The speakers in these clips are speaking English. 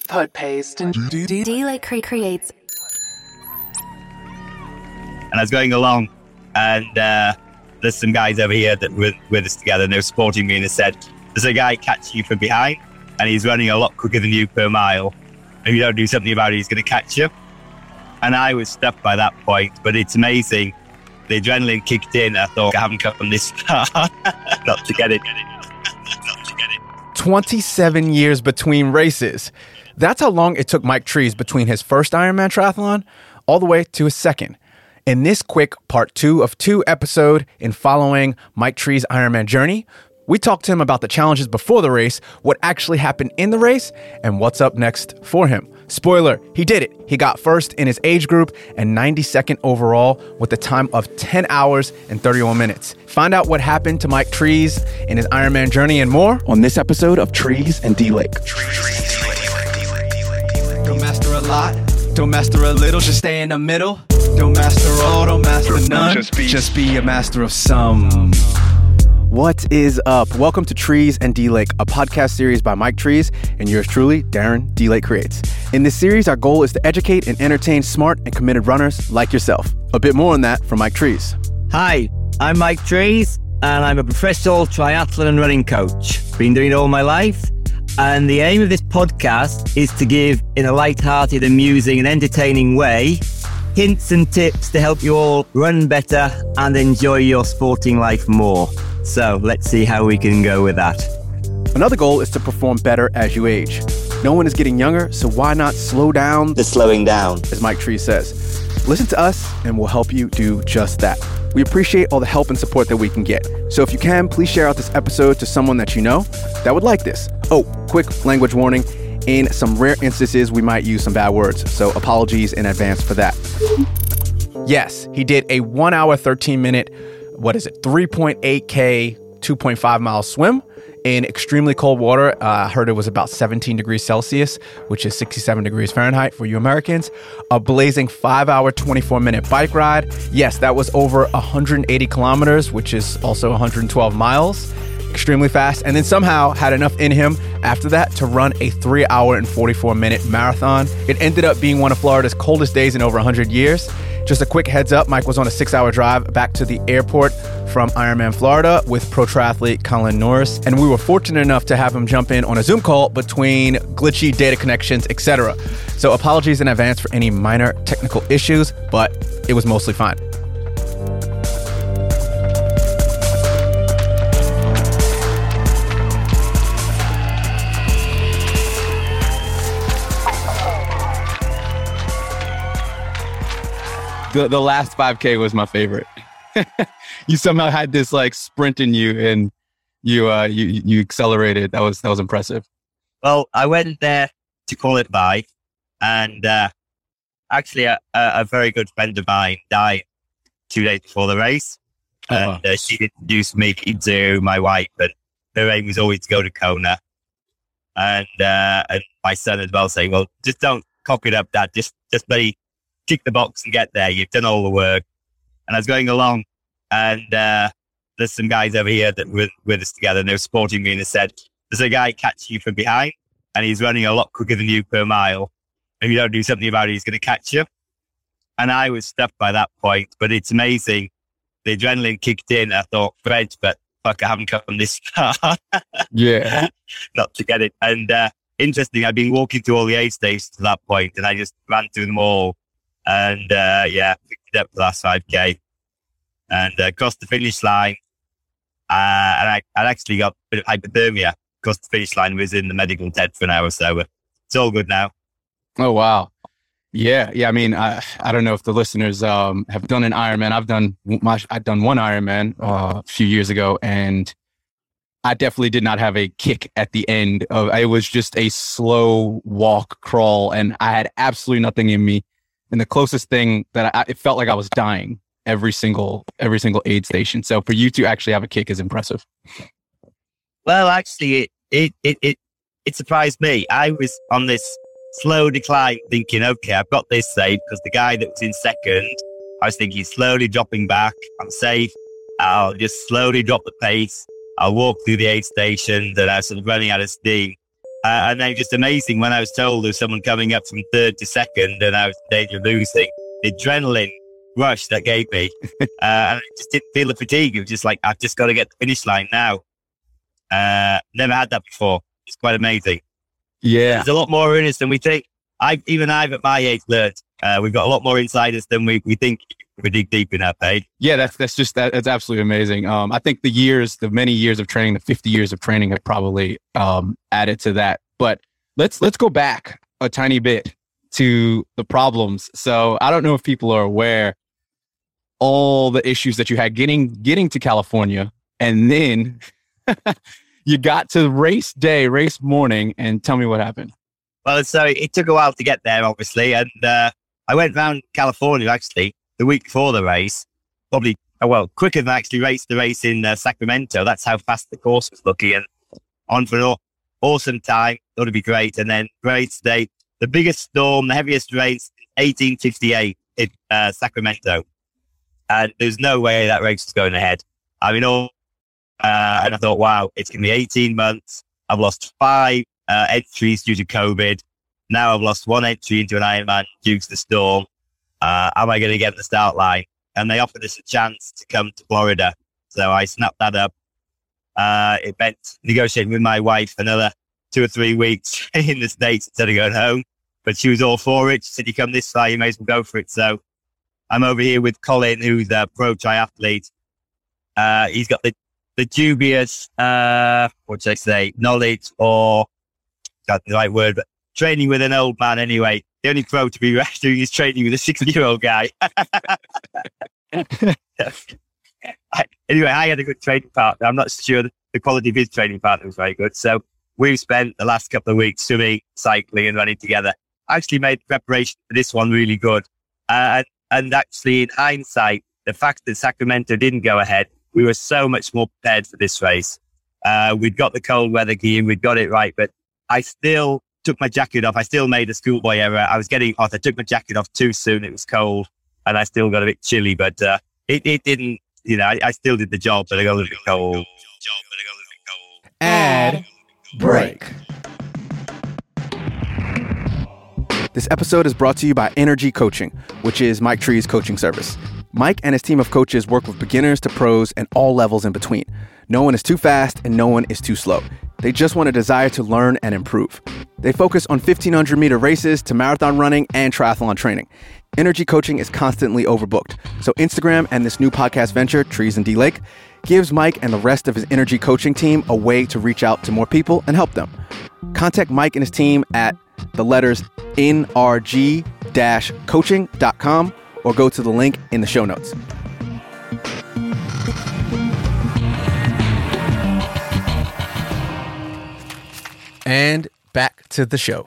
Put paste and D-Lake creates. And I was going along, and there's some guys over here that were with us together, and they were supporting me, and they said, there's a guy catching you from behind, and he's running a lot quicker than you per mile. If you don't do something about it, he's going to catch you. And I was stuck by that point, but it's amazing. The adrenaline kicked in. I thought, I haven't come this far not to get it. 27 years between races. That's how long it took Mike Trees between his first Ironman triathlon all the way to his second. In this quick part 2 of 2 episode in following Mike Trees' Ironman journey, we talked to him about the challenges before the race, what actually happened in the race, and what's up next for him. Spoiler, he did it. He got first in his age group and 92nd overall with a time of 10 hours and 31 minutes. Find out what happened to Mike Trees in his Ironman journey and more on this episode of Trees and D-Lake. Don't master a lot, don't master a little, just stay in the middle. Don't master all, don't master none, just be a master of some. What is up? Welcome to Trees and D-Lake, a podcast series by Mike Trees and yours truly, Darren D-Lake Creates. In this series, our goal is to educate and entertain smart and committed runners like yourself. A bit more on that from Mike Trees. Hi, I'm Mike Trees, and I'm a professional triathlon and running coach. Been doing it all my life. And the aim of this podcast is to give, in a light-hearted, amusing and entertaining way, hints and tips to help you all run better and enjoy your sporting life more. So let's see how we can go with that. Another goal is to perform better as you age. No one is getting younger, so why not slow down the slowing down, as Mike Trees says. Listen to us and we'll help you do just that. We appreciate all the help and support that we can get. So if you can, please share out this episode to someone that you know that would like this. Oh, quick language warning. In some rare instances, we might use some bad words, so apologies in advance for that. Yes, he did a 1 hour, 13 minute, 3.8K, 2.5 mile swim in extremely cold water. I heard it was about 17 degrees Celsius, which is 67 degrees Fahrenheit for you Americans. A blazing 5 hour, 24 minute bike ride. Yes, that was over 180 kilometers, which is also 112 miles. Extremely fast, and then somehow had enough in him after that to run a 3 hour and 44 minute marathon. It ended up being one of Florida's coldest days in over 100 years. Just a quick heads up, Mike was on a 6 hour drive back to the airport from Ironman Florida with pro triathlete Colin Norris, and we were fortunate enough to have him jump in on a Zoom call between glitchy data connections, etc. So apologies in advance for any minor technical issues, but it was mostly fine. The last 5K was my favorite. You somehow had this like sprint in you, and you accelerated. That was impressive. Well, I went there to qualify, and actually a very good friend of mine died 2 days before the race, and she introduced me to my wife, and her aim was always to go to Kona, and my son as well, saying, "Well, just don't cock it up, Dad. Just maybe tick the box and get there. You've done all the work." And I was going along, and there's some guys over here that were with us together, and they were supporting me, and they said, there's a guy catching you from behind, and he's running a lot quicker than you per mile. If you don't do something about it, he's going to catch you. And I was stuck by that point, but it's amazing. The adrenaline kicked in. I thought, Fred, but fuck, I haven't come this far. Yeah. Not to get it. And interesting, I'd been walking through all the aid stations to that point, and I just ran through them all. And picked it up the last 5K and crossed the finish line. And I'd actually got a bit of hypothermia. Crossed the finish line, was in the medical tent for an hour or so, but it's all good now. Oh, wow. Yeah. I mean, I don't know if the listeners have done an Ironman. I've done one Ironman a few years ago, and I definitely did not have a kick at the end. It was just a slow walk, crawl, and I had absolutely nothing in me. And the closest thing that it felt like I was dying every single aid station. So for you to actually have a kick is impressive. Well, actually, it surprised me. I was on this slow decline thinking, okay, I've got this safe, because the guy that was in second, I was thinking slowly dropping back. I'm safe. I'll just slowly drop the pace. I'll walk through the aid station that I was sort of running out of steam. And then just amazing when I was told there was someone coming up from third to second and I was in danger of losing. The adrenaline rush that gave me. And I just didn't feel the fatigue. It was just like, I've just got to get the finish line now. Never had that before. It's quite amazing. Yeah. There's a lot more in us than we think. I've at my age learned. We've got a lot more inside us than we think if we dig deep enough, eh? Yeah, that's absolutely amazing. I think the many years of training, the 50 years of training have probably added to that. But let's go back a tiny bit to the problems. So I don't know if people are aware all the issues that you had getting to California, and then you got to race morning, and tell me what happened. Well, so it took a while to get there, obviously, and I went around California actually the week before the race, probably quicker than I actually raced the race in Sacramento. That's how fast the course was looking, and on for an awesome time. Thought it'd be great, and then race day, the biggest storm, the heaviest race, 1858 in Sacramento, and there's no way that race was going ahead. I mean, and I thought, wow, it's going to be 18 months. I've lost 5 entries due to COVID. Now I've lost 1 entry into an Ironman due to the storm. Am I going to get the start line? And they offered us a chance to come to Florida. So I snapped that up. It meant negotiating with my wife another 2 or 3 weeks in the States instead of going home. But she was all for it. She said, you come this far, you may as well go for it. So I'm over here with Colin, who's a pro triathlete. He's got the dubious, knowledge, or not the right word, but training with an old man anyway. The only pro to be doing is training with a 60-year-old guy. Anyway, I had a good training partner. I'm not sure the quality of his training partner was very good. So we've spent the last couple of weeks swimming, cycling and running together. Actually made preparation for this one really good. And actually, in hindsight, the fact that Sacramento didn't go ahead, we were so much more prepared for this race. We'd got the cold weather gear, we'd got it right, but I still took my jacket off. I still made a schoolboy error. I was getting hot. I took my jacket off too soon. It was cold and I still got a bit chilly, but it didn't, I still did the job, but I got a little bit cold. Ad break. This episode is brought to you by Energy Coaching, which is Mike Tree's coaching service. Mike and his team of coaches work with beginners to pros and all levels in between. No one is too fast and no one is too slow. They just want a desire to learn and improve. They focus on 1,500-meter races to marathon running and triathlon training. Energy Coaching is constantly overbooked, so Instagram and this new podcast venture, Trees and D Lake, gives Mike and the rest of his Energy Coaching team a way to reach out to more people and help them. Contact Mike and his team at the letters nrg-coaching.com or go to the link in the show notes. And back to the show.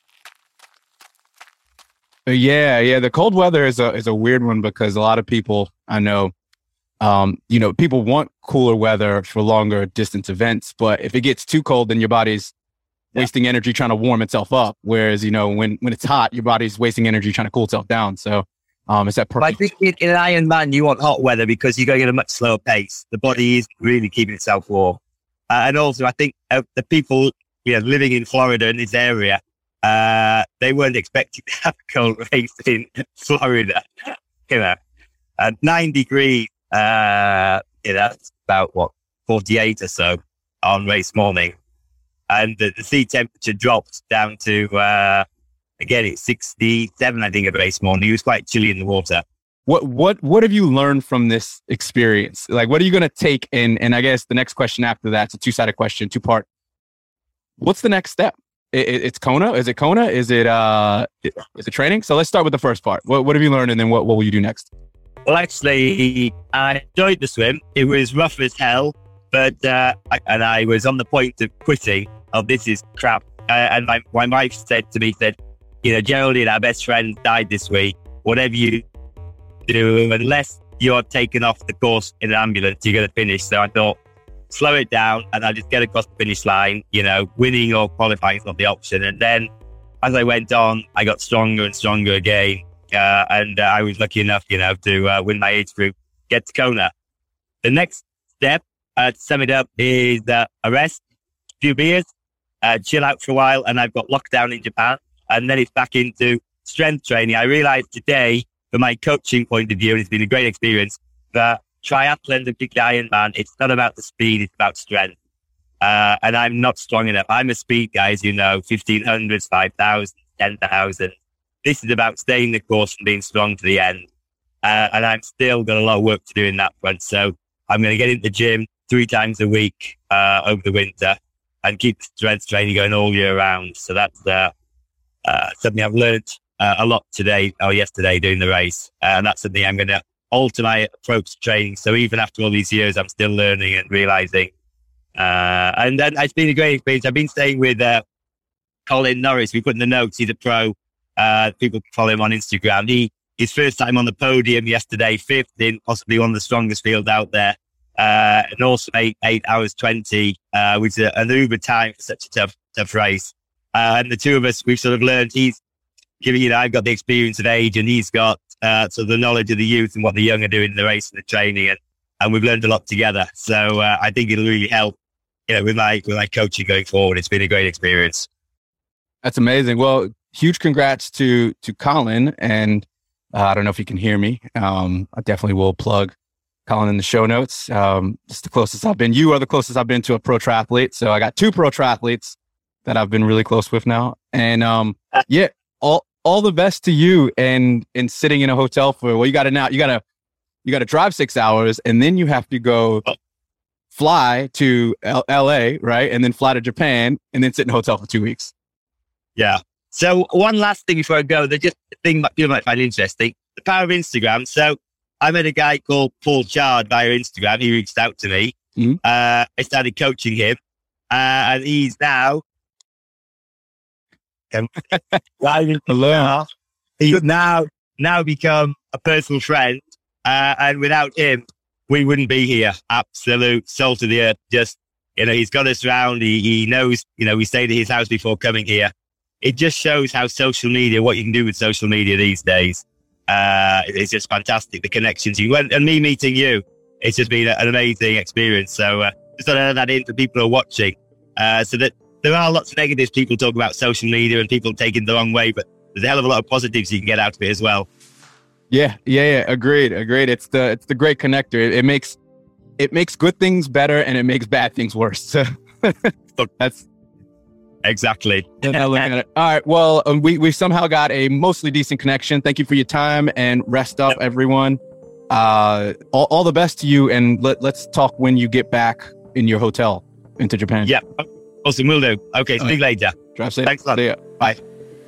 Yeah. The cold weather is a weird one because a lot of people I know, people want cooler weather for longer distance events. But if it gets too cold, then your body's wasting energy trying to warm itself up. Whereas, when it's hot, your body's wasting energy trying to cool itself down. So is that perfect? I think in an Ironman, you want hot weather because you're going at a much slower pace. The body is really keeping itself warm. And also, I think the people living in Florida in this area, they weren't expecting to have a cold race in Florida. 9 degrees, that's about 48 or so on race morning. And the sea temperature dropped down to, again, it's 67, I think, at race morning. It was quite chilly in the water. What have you learned from this experience? Like, what are you going to take? And I guess the next question after that's a 2-sided question, 2-part. What's the next step? It's Kona? Is it Kona? Is it training? So let's start with the first part. What have you learned, and then what will you do next? Well, actually, I enjoyed the swim. It was rough as hell, but I was on the point of quitting. Oh, this is crap. And my wife said to me, Geraldine, our best friend, died this week. Whatever you do, unless you're taken off the course in an ambulance, you're going to finish. So I thought, slow it down and I'll just get across the finish line. Winning or qualifying is not the option. And then as I went on, I got stronger and stronger again. And I was lucky enough, to win my age group, get to Kona. The next step, to sum it up, is a rest, a few beers, chill out for a while, and I've got lockdown in Japan, and then it's back into strength training. I realized today, from my coaching point of view, and it's been a great experience, that triathlon, the big Ironman, it's not about the speed, it's about strength. And I'm not strong enough. I'm a speed guy, as you know, 1500s, 5,000, 10,000. This is about staying the course and being strong to the end. And I'm still got a lot of work to do in that front. So I'm going to get into the gym 3 times a week over the winter and keep strength training going all year round. So that's something I've learned a lot today or yesterday doing the race. And that's something I'm going to alter my approach to training. So even after all these years, I'm still learning and realizing. And then it's been a great experience. I've been staying with Colin Norris. We put in the notes, he's a pro. People can follow him on Instagram. His first time on the podium yesterday, 5th in possibly one of the strongest fields out there. And also 8 hours 20, which is an uber time for such a tough race. And the two of us, we've sort of learned, he's giving, I've got the experience of age, and he's got sort of the knowledge of the youth and what the young are doing in the race and the training. And we've learned a lot together. So I think it'll really help, with my coaching going forward. It's been a great experience. That's amazing. Well, huge congrats to Colin. And I don't know if you can hear me. I definitely will plug Colin in the show notes. It's the closest I've been. You are the closest I've been to a pro triathlete. So I got 2 pro triathletes that I've been really close with now. And yeah, all the best to you. And sitting in a hotel for, well, you got to drive 6 hours, and then you have to go fly to LA, right? And then fly to Japan, and then sit in a hotel for 2 weeks. Yeah. So one last thing before I go, the just thing that you might find interesting, the power of Instagram. So I met a guy called Paul Chard via Instagram. He reached out to me. Mm-hmm. I started coaching him, and he's now hello. He's now become a personal friend, and without him, we wouldn't be here. Absolute salt of the earth. Just, he's got us round. He knows, we stayed at his house before coming here. It just shows how social media, what you can do with social media these days. It's just fantastic. The connections and me meeting you, it's just been an amazing experience. So just want to add that in for people who are watching, so that there are lots of negatives people talk about social media and people take it the wrong way, but there's a hell of a lot of positives you can get out of it as well. Yeah. Agreed. It's the great connector. It makes good things better, and it makes bad things worse. So that's exactly. All right. Well, we somehow got a mostly decent connection. Thank you for your time, and rest up, everyone. All the best to you, and let's talk when you get back in your hotel into Japan. Yeah. Awesome. Will do. Okay. Speak later. Drive safe. Thanks a lot. See ya. Bye.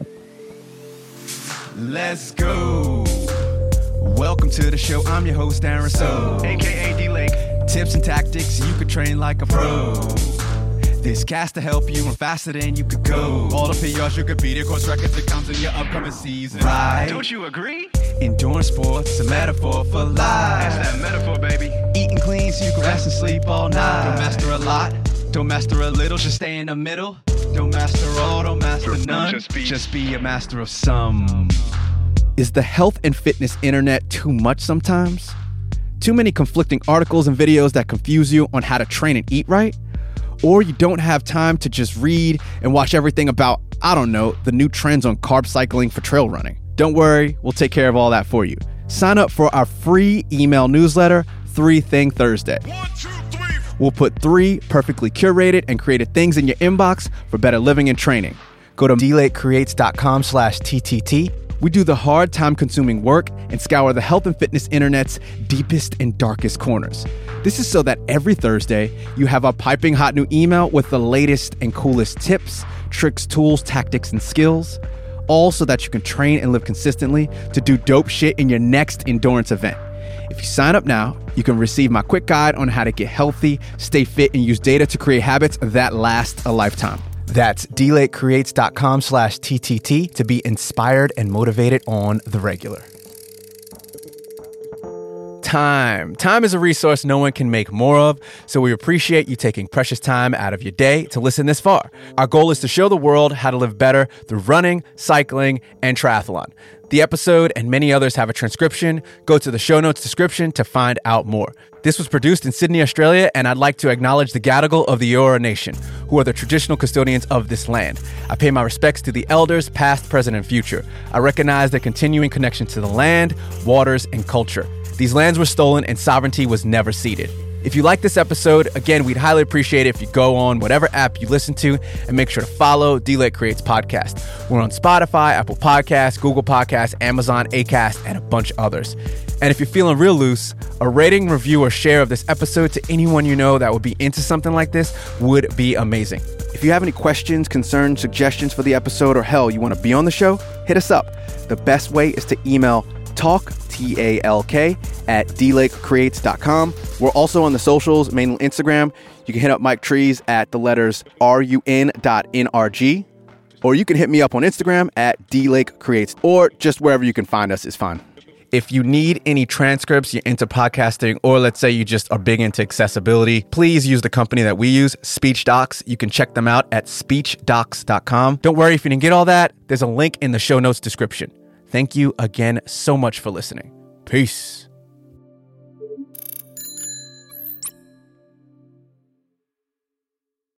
Let's go. Welcome to the show. I'm your host, Aaron So, aka D-Lake. Tips and tactics you could train like a pro. This cast to help you run faster than you could go. All the PRs you could beat, your course records that comes in your upcoming season. Right? Don't you agree? Endurance sports, a metaphor for life. That's that metaphor, baby. Eating clean so you can rest and sleep all night. Don't master a lot, don't master a little, just stay in the middle. Don't master all, don't master none. Just be a master of some. Is the health and fitness internet too much sometimes? Too many conflicting articles and videos that confuse you on how to train and eat right? Or you don't have time to just read and watch everything about, the new trends on carb cycling for trail running? Don't worry, we'll take care of all that for you. Sign up for our free email newsletter, 3 Thing Thursday. 1, 2, 3. We'll put 3 perfectly curated and created things in your inbox for better living and training. Go to dlatecreates.com/TTT. We do the hard, time-consuming work and scour the health and fitness internet's deepest and darkest corners. This is so that every Thursday, you have a piping hot new email with the latest and coolest tips, tricks, tools, tactics, and skills, all so that you can train and live consistently to do dope shit in your next endurance event. If you sign up now, you can receive my quick guide on how to get healthy, stay fit, and use data to create habits that last a lifetime. That's dlatecreates.com/TTT to be inspired and motivated on the regular. Time is a resource no one can make more of, so we appreciate you taking precious time out of your day to listen this far. Our goal is to show the world how to live better through running, cycling, and triathlon. The episode and many others have a transcription. Go to the show notes description to find out more. This was produced in Sydney, Australia, and I'd like to acknowledge the Gadigal of the Eora Nation, who are the traditional custodians of this land. I pay my respects to the elders, past, present, and future. I recognize their continuing connection to the land, waters, and culture. These lands were stolen and sovereignty was never ceded. If you like this episode, again, we'd highly appreciate it if you go on whatever app you listen to and make sure to follow D-Lake Creates Podcast. We're on Spotify, Apple Podcasts, Google Podcasts, Amazon, Acast, and a bunch of others. And if you're feeling real loose, a rating, review, or share of this episode to anyone you know that would be into something like this would be amazing. If you have any questions, concerns, suggestions for the episode, or hell, you want to be on the show, hit us up. The best way is to email talk, T-A-L-K, at dlakecreates.com. We're also on the socials, mainly Instagram. You can hit up Mike Trees at the letters run.nrg, or you can hit me up on Instagram at dlakecreates, or just wherever you can find us is fine. If you need any transcripts, you're into podcasting, or let's say you just are big into accessibility, please use the company that we use, SpeechDocs. You can check them out at speechdocs.com. Don't worry if you didn't get all that. There's a link in the show notes description. Thank you again so much for listening. Peace.